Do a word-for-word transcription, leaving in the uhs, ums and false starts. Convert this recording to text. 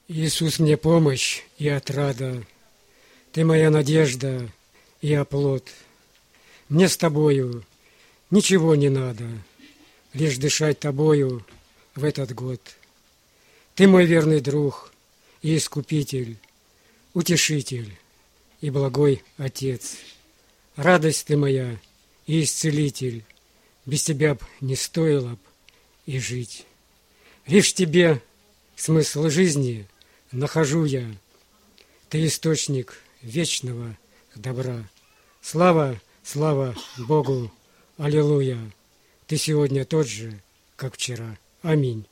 Иисус мне помощь и отрада, Ты моя надежда и оплот. Мне с Тобою ничего не надо, лишь дышать Тобою в этот год. Ты мой верный друг и искупитель, утешитель и благой Отец. Радость Ты моя и исцелитель, без Тебя б не стоило б и жить. Лишь Тебе смысл жизни нахожу я, Ты источник вечного добра. Слава, слава Богу, аллилуйя! Ты сегодня тот же, как вчера. Аминь.